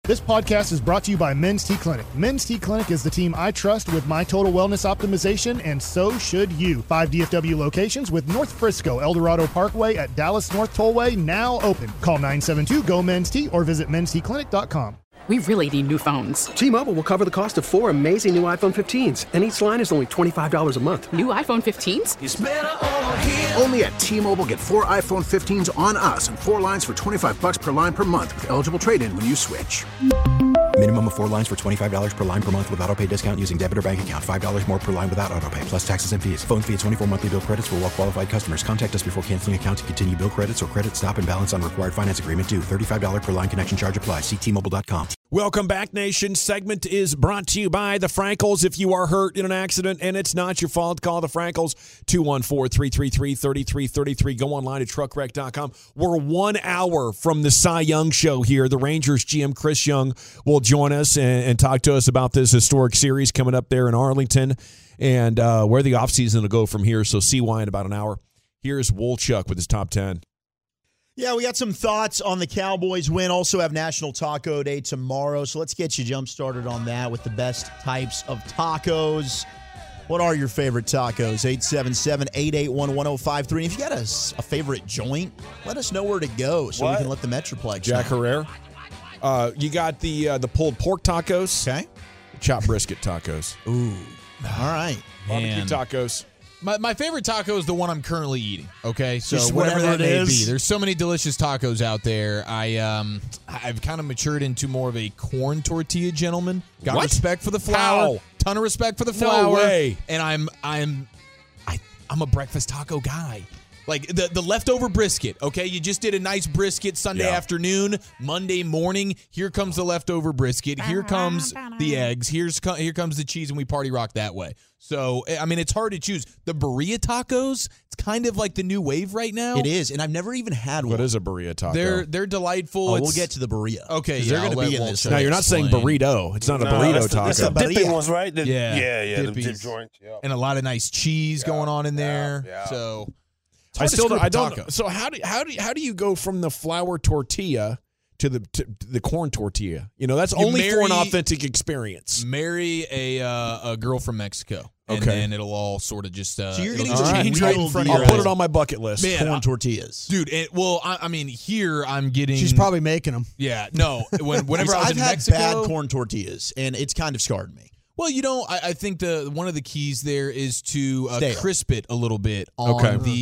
This podcast is brought to you by Men's T Clinic. Men's T Clinic is the team I trust with my total wellness optimization, and so should you. 5 DFW locations with North Frisco, Eldorado Parkway at Dallas North Tollway now open. Call 972-GO-MEN'S-T or visit mensteclinic.com. We really need new phones. T-Mobile will cover the cost of 4 amazing new iPhone 15s, and each line is only $25 a month. New iPhone 15s? It's better over here. Only at T-Mobile, get 4 iPhone 15s on us and 4 lines for $25 per line per month with eligible trade-in when you switch. Minimum of 4 lines for $25 per line per month with autopay discount using debit or bank account. $5 more per line without autopay, plus taxes and fees. Phone fee at 24 monthly bill credits for well-qualified customers. Contact us before canceling account to continue bill credits or credit stop and balance on required finance agreement due. $35 per line connection charge applies. See T-Mobile.com. Welcome back, Nation. Segment is brought to you by the Frankels. If you are hurt in an accident and it's not your fault, call the Frankels, 214-333-3333. Go online at truckwreck.com. We're 1 hour from the Cy Young show here. The Rangers GM Chris Young will join us and talk to us about this historic series coming up there in Arlington and where the offseason will go from here. So CY in about an hour. Here's Wolchuk with his top 10. Yeah, we got some thoughts on the Cowboys win. Also have National Taco Day tomorrow. So let's get you jump-started on that with the best types of tacos. What are your favorite tacos? 877-881-1053. And if you got a favorite joint, let us know where to go so we can let the Metroplex Jack Herrera. You got the pulled pork tacos. Okay. Chopped brisket tacos. Ooh. All right. Barbecue tacos. My favorite taco is the one I'm currently eating. Okay, so Just whatever that it may is. be. There's so many delicious tacos out there. I've kind of matured into more of a corn tortilla gentleman. Got respect for the flour. How? Ton of respect for the flour. No way. And I'm a breakfast taco guy. Like the leftover brisket, okay? You just did a nice brisket Sunday afternoon, Monday morning. Here comes the leftover brisket. Here comes the eggs. Here comes the cheese, and we party rock that way. So, I mean, it's hard to choose. The burrito tacos, it's kind of like the new wave right now. It is, and I've never even had one. What is a burrito taco? They're delightful. Oh, we'll get to the burrito. Okay, they're going to be in this. Now, you're not saying burrito. It's not a burrito taco. That's the dipping ones, right? Yeah, the dip joints. Yeah. And a lot of nice cheese going on in there. Yeah. So, I don't. So how do you go from the flour tortilla to the corn tortilla? You know, that's only for an authentic experience. Marry a girl from Mexico, and then it'll all sort of just. So you're getting change right in front of I'll your put eyes. it on my bucket list. Man, corn tortillas, dude. I mean, here I'm getting. She's probably making them. Yeah, no. Whenever I was I've in had Mexico, bad corn tortillas, and it's kind of scarred me. Well, I think one of the keys there is to Stale. crisp it a little bit on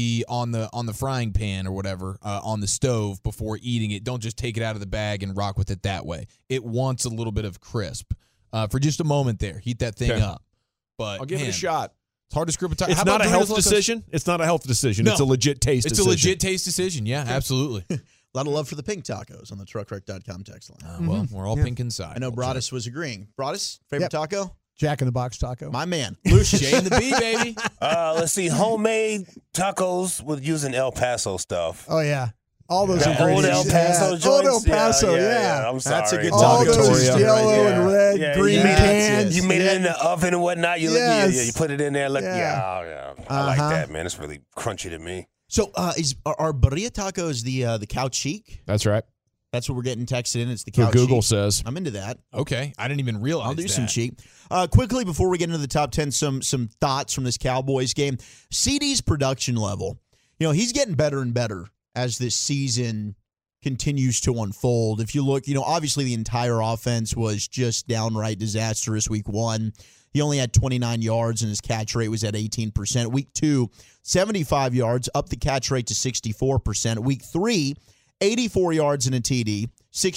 the frying pan or whatever on the stove before eating it. Don't just take it out of the bag and rock with it that way. It wants a little bit of crisp for just a moment there. Heat that thing up. But I'll give it a shot. It's hard to script a taco. It's not a health decision. It's not a health decision. No. It's a legit taste decision. It's a legit taste decision. Yeah, absolutely. A lot of love for the pink tacos on the truckwreck.com text line. Well, we're all pink inside. I know Broadus was agreeing. Broadus, favorite taco? Jack in the Box taco. My man. Lucius. J and the B, baby. Let's see. Homemade tacos with using El Paso stuff. Oh, yeah. All those The old ingredients. El Paso Old joints. El Paso, I'm sorry. That's a good All taco those choice. yellow right and red, Yeah, green you made it- cans. You made it in the oven and whatnot. You put it in there. Look, Yeah. I like that, man. It's really crunchy to me. So are burrito tacos the couch chic? That's right. That's what we're getting texted in. It's the Who couch Google chic. says. I'm into that. Okay, I didn't even realize I'll do that. some cheap. Quickly, before we get into the top 10, some thoughts from this Cowboys game. CD's production level. He's getting better and better as this season continues to unfold. If you look, obviously the entire offense was just downright disastrous week 1. He only had 29 yards and his catch rate was at 18%. Week 2, 75 yards, up the catch rate to 64%. Week 3, 84 yards and a TD,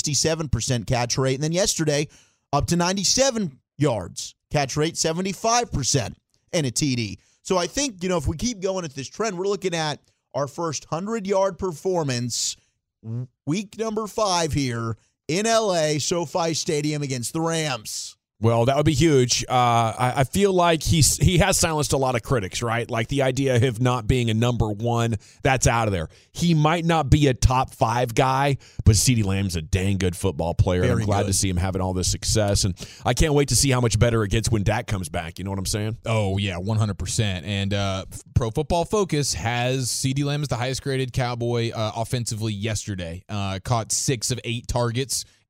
67% catch rate. And then yesterday, up to 97 yards, catch rate 75% and a TD. So I think, if we keep going at this trend, we're looking at our first 100-yard performance, week number 5 here in L.A., SoFi Stadium against the Rams. Well, that would be huge. I feel like he has silenced a lot of critics, right? Like the idea of not being a number 1, that's out of there. He might not be a top 5 guy, but CeeDee Lamb's a dang good football player. And I'm glad to see him having all this success. And I can't wait to see how much better it gets when Dak comes back. You know what I'm saying? Oh, yeah, 100%. And Pro Football Focus has CeeDee Lamb as the highest graded Cowboy offensively yesterday. Caught 6 of 8 targets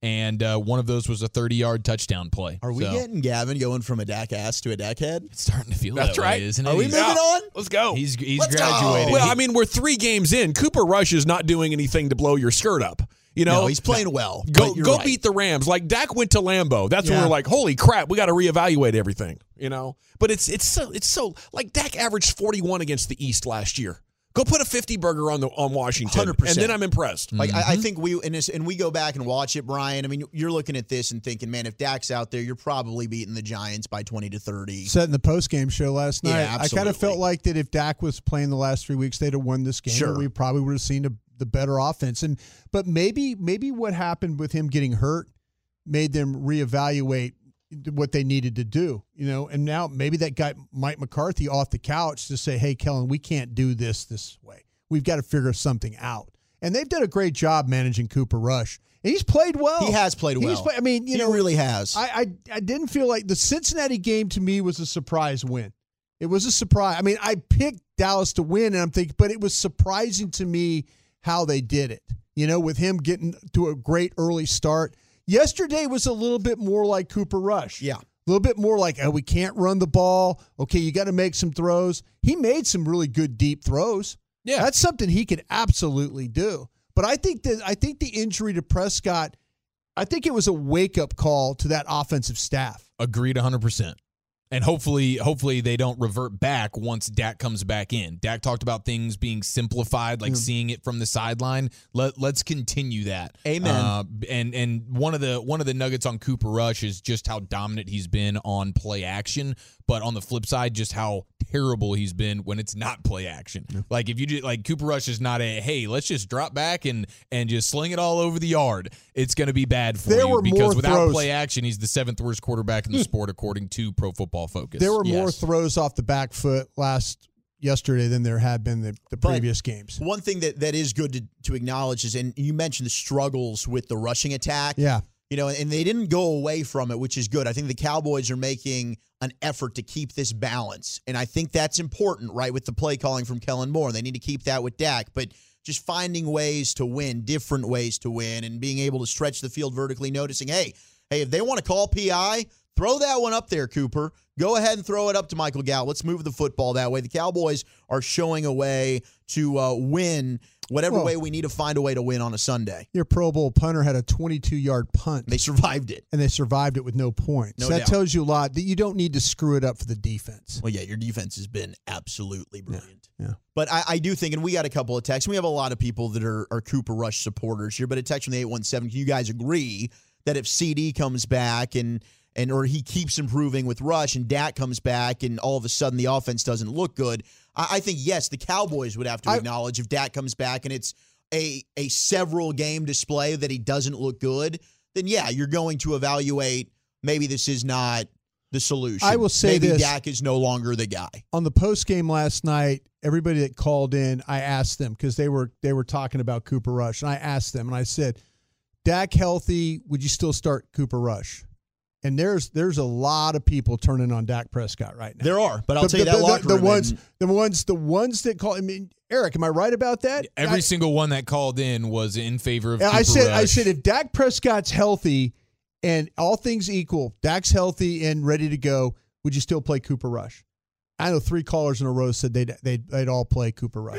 and one of those was a 30-yard touchdown play. Are we So, getting Gavin going from a Dak ass to a Dak head? It's starting to feel That's that right. way, isn't it? Are we He's- moving on? Let's go. He's Let's go. graduated. Well, I mean, we're 3 games in. Cooper Rush is not doing anything to blow your skirt up. You know, No, he's playing well. Go but you're right. beat the Rams. Like Dak went to Lambeau. That's when Yeah. we're like, holy crap, we got to reevaluate everything. You know, but it's so like Dak averaged 41 against the East last year. Go put a 50 burger on Washington, 100%. and then I'm impressed. Like I think and we go back and watch it, Brian. I mean, you're looking at this and thinking, man, if Dak's out there, you're probably beating the Giants by 20-30. Said in the post-game show last night, Yeah, I kind of absolutely. felt like that if Dak was playing the last 3 weeks, they'd have won this game. Sure. And we probably would have seen the better offense. But maybe what happened with him getting hurt made them reevaluate what they needed to do, you know. And now maybe that got Mike McCarthy off the couch to say, "Hey, Kellen, we can't do this way. We've got to figure something out." And they've done a great job managing Cooper Rush. And he's played well. He has played well. I mean, He really has. I didn't feel like the Cincinnati game to me was a surprise win. It was a surprise. I mean, I picked Dallas to win, and I'm thinking, but it was surprising to me how they did it. You know, with him getting to a great early start. Yesterday was a little bit more like Cooper Rush. Yeah. A little bit more like, oh, we can't run the ball. Okay, you got to make some throws. He made some really good deep throws. Yeah. That's something he could absolutely do. But I think the injury to Prescott, I think it was a wake-up call to that offensive staff. Agreed 100%. And hopefully they don't revert back once Dak comes back in. Dak talked about things being simplified, like seeing it from the sideline. Let's continue that. Amen. And one of the nuggets on Cooper Rush is just how dominant he's been on play action, but on the flip side, just how terrible he's been when it's not play action. Yeah. Like if you do, like Cooper Rush is not a hey, let's just drop back and just sling it all over the yard. It's going to be bad for you because without play action, he's the 7th worst quarterback in the sport according to Pro Football Focus. There were more throws off the back foot yesterday than there had been the previous games. One thing that is good to acknowledge is, and you mentioned the struggles with the rushing attack. Yeah. You know, and they didn't go away from it, which is good. I think the Cowboys are making an effort to keep this balance. And I think that's important, right, with the play calling from Kellen Moore. They need to keep that with Dak. But just finding ways to win, different ways to win, and being able to stretch the field vertically, noticing, hey, if they want to call PI, throw that one up there, Cooper. Go ahead and throw it up to Michael Gallup. Let's move the football that way. The Cowboys are showing a way to win whatever way we need to find a way to win on a Sunday. Your Pro Bowl punter had a 22-yard punt. They survived it. And they survived it with no points. No that doubt. tells you a lot that you don't need to screw it up for the defense. Well, yeah, your defense has been absolutely brilliant. Yeah. But I do think, and we got a couple of texts. We have a lot of people that are Cooper Rush supporters here, but a text from the 817, can you guys agree that if CD comes back or he keeps improving with Rush and Dak comes back and all of a sudden the offense doesn't look good, I think, yes, the Cowboys would have to acknowledge if Dak comes back and it's a several game display that he doesn't look good, then yeah, you're going to evaluate maybe this is not the solution. I will say maybe this. Dak is no longer the guy. On the post game last night, everybody that called in, I asked them because they were talking about Cooper Rush, and I asked them and I said, Dak healthy, would you still start Cooper Rush? And there's a lot of people turning on Dak Prescott right now. There are, but I'll tell you that locker room. The ones that call. I mean, Eric, am I right about that? Every single one that called in was in favor of Cooper I said, Rush. if Dak Prescott's healthy and all things equal, Dak's healthy and ready to go, would you still play Cooper Rush? I know 3 callers in a row said they'd all play Cooper Rush.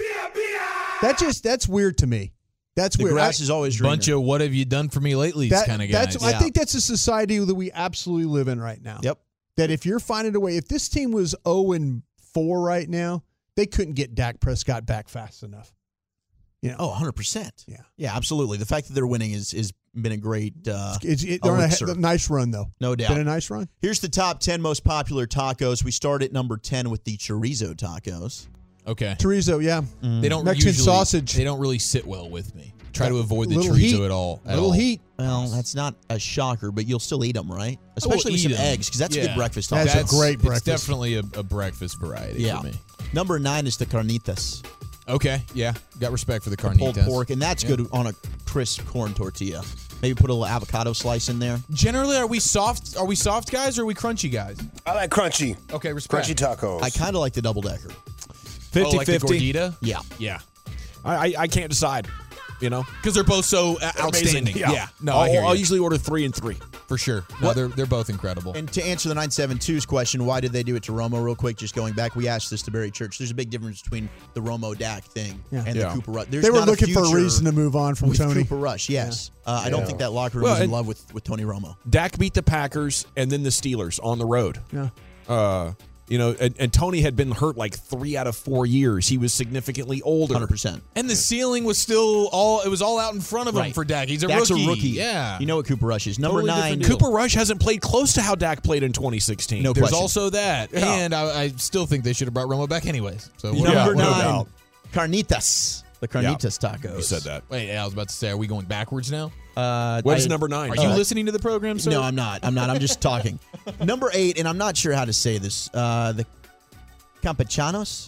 That's weird to me. That's the weird. grass is always greener. Bunch of what have you done for me lately kind of guys. I think that's a society that we absolutely live in right now. Yep. That if you're finding a way, if this team was 0-4 right now, they couldn't get Dak Prescott back fast enough. You know? Oh, 100%. Yeah. Yeah, absolutely. The fact that they're winning is been a great they're on a nice run, though. No doubt. Been a nice run. Here's the top 10 most popular tacos. We start at number 10 with the chorizo tacos. Okay. Chorizo, yeah. They don't Mexican usually, sausage. They don't really sit well with me. Try to avoid the Little chorizo heat. at all. Heat. Well, that's not a shocker, but you'll still eat them, right? Especially with some eggs, because that's a good breakfast taco. That's a great breakfast. It's definitely a breakfast variety for me. Number 9 is the carnitas. Okay, yeah. Got respect for the carnitas. Pulled pork, and that's good on a crisp corn tortilla. Maybe put a little avocado slice in there. Generally, are we soft guys or are we crunchy guys? I like crunchy. Okay, respect. Crunchy tacos. I kind of like the double-decker. 50-50. Like the gordita? Yeah. Yeah. I can't decide. You know, because they're both so outstanding. Yeah. No, I'll usually order 3 and 3 for sure. No, they're both incredible. And to answer the 972's question, why did they do it to Romo? Real quick, just going back, we asked this to Barry Church. There's a big difference between the Romo Dak thing and the Cooper Rush. They were looking for a reason to move on from with Tony. Cooper Rush. Yes, I don't think that locker room was in love with Tony Romo. Dak beat the Packers and then the Steelers on the road. Yeah. You know, and Tony had been hurt like 3 out of 4 years. He was significantly older. 100%. And the ceiling was still all out in front of him for Dak. He's Dak's rookie. a rookie. Yeah. You know what Cooper Rush is. Number 9. Cooper Rush hasn't played close to how Dak played in 2016. No There's question. also that. Yeah. And I still think they should have brought Romo back anyways. So Number 9, Carnitas. The Carnitas tacos. You said that. Wait, I was about to say, are we going backwards now? What is number 9? Are you listening to the program, sir? No, I'm not. I'm just talking. Number 8, and I'm not sure how to say this. The Campechanos.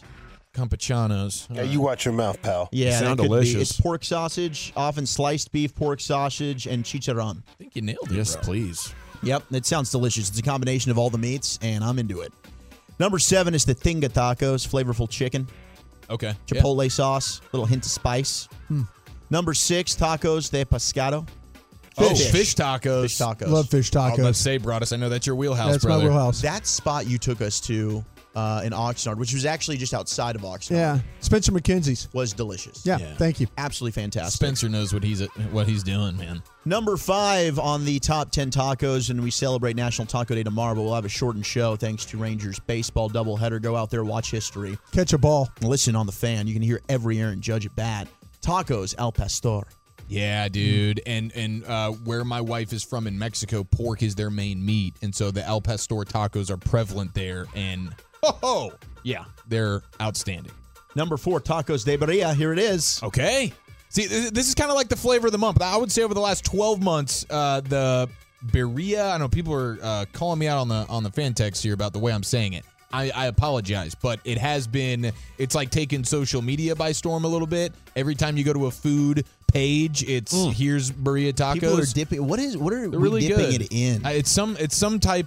Yeah, you watch your mouth, pal. Yeah, sound that could delicious. be. It's pork sausage, often sliced beef, pork sausage, and chicharron. I think you nailed it. Yes, bro. please. Yep, it sounds delicious. It's a combination of all the meats, and I'm into it. Number 7 is the Tinga tacos, flavorful chicken, Okay. chipotle sauce, little hint of spice. Number 6, tacos de pescado. Fish tacos. Fish tacos. Love fish I was about to tacos. say, Broadus, I know that's your wheelhouse, That's brother. my wheelhouse. That spot you took us to in Oxnard, which was actually just outside of Oxnard, Yeah. Spencer McKenzie's. was delicious. Yeah. Thank you. Absolutely fantastic. Spencer knows what he's doing, man. Number 5 on the top 10 tacos, and we celebrate National Taco Day tomorrow, but we'll have a shortened show thanks to Rangers baseball doubleheader. Go out there, watch history. Catch a ball. Listen on the Fan. You can hear every Aaron Judge at bat. Tacos Al Pastor. Yeah, dude. And where my wife is from in Mexico, pork is their main meat. And so the Al Pastor tacos are prevalent there. And, yeah, they're outstanding. Number 4, Tacos de Birria. Here it is. Okay. See, this is kind of like the flavor of the month. I would say over the last 12 months, the birria, I know people are calling me out on the fan text here about the way I'm saying it. I apologize, but it has been, it's like taking social media by storm a little bit. Every time you go to a food page, it's here's birria tacos. People are dipping. What are They're we really dipping good. it in? It's some type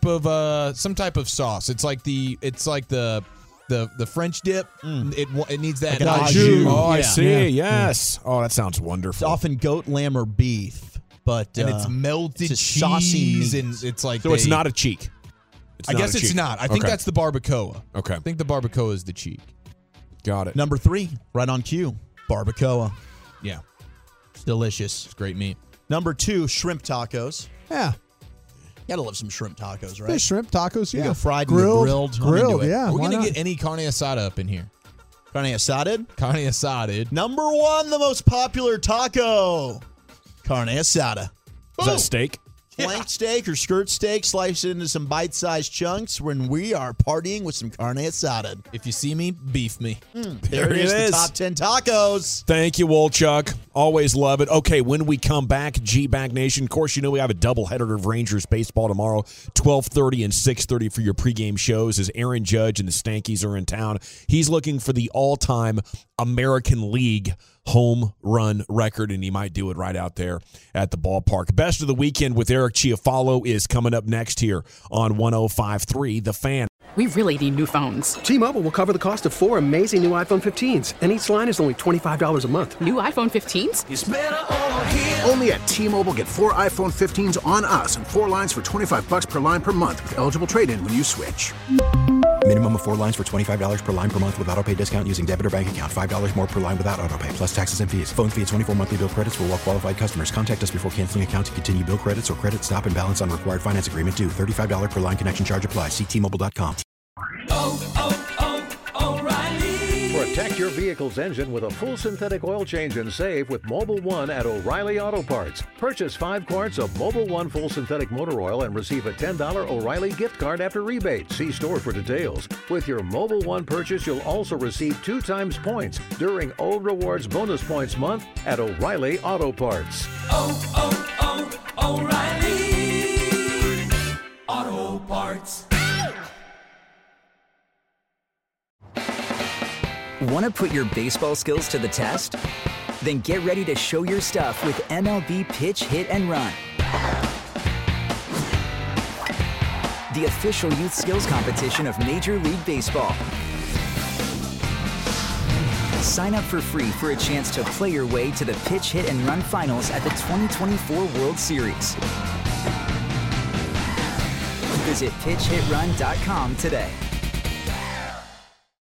of sauce. It's like the French dip. It needs that Like an au au jus. jus. Oh, I Yeah. see. Yes. Oh, that sounds It's wonderful. often goat, lamb, or beef, but And it's melted it's a saucy cheese, meat. and it's like So it's not a cheek. It's I not guess a it's cheek. not. I think Okay. that's the barbacoa. Okay. I think the barbacoa is the cheek. Got it. Number 3, right on cue, barbacoa. Yeah, It's delicious. it's great meat. Number 2, shrimp tacos. Yeah. Gotta love some shrimp tacos, right? Fish, shrimp, tacos. You Yeah. go fried, you go grilled. I'm into Grilled, it. yeah. We're why gonna not? get any carne asada up in here. Carne asada. Carne asada. Number 1, the most popular taco. Carne asada. Is that steak? Flank steak or skirt steak, sliced into some bite-sized chunks when we are partying with some carne asada. If you see me, beef me. There it is, the top 10 tacos. Thank you, Wolchuk. Always love it. Okay, when we come back, G-Bag Nation, of course, you know we have a doubleheader of Rangers baseball tomorrow, 12:30 and 6:30 for your pregame shows as Aaron Judge and the Stankies are in town. He's looking for the all-time American League home run record, and he might do it right out there at the ballpark. Best of the weekend with Eric Chiafalo is coming up next here on 105.3 The Fan. We really need new phones. T-Mobile will cover the cost of 4 amazing new iPhone 15s, and each line is only $25 a month. New iPhone 15s? Only at T-Mobile, get 4 iPhone 15s on us and 4 lines for $25 per line per month with eligible trade-in when you switch. Minimum of 4 lines for $25 per line per month with autopay discount using debit or bank account. $5 more per line without autopay, plus taxes and fees. Phone fee at 24 monthly bill credits for well-qualified customers. Contact us before canceling account to continue bill credits or credit stop and balance on required finance agreement due. $35 per line connection charge applies. See T-Mobile.com. Protect your vehicle's engine with a full synthetic oil change and save with Mobile One at O'Reilly Auto Parts. Purchase 5 quarts of Mobile One full synthetic motor oil and receive a $10 O'Reilly gift card after rebate. See store for details. With your Mobile One purchase, you'll also receive 2 times points during O Rewards Bonus Points Month at O'Reilly Auto Parts. O'Reilly Auto Parts. Want to put your baseball skills to the test? Then get ready to show your stuff with MLB Pitch, Hit, and Run. The official youth skills competition of Major League Baseball. Sign up for free for a chance to play your way to the Pitch Hit and Run Finals at the 2024 World Series. Visit PitchHitRun.com today.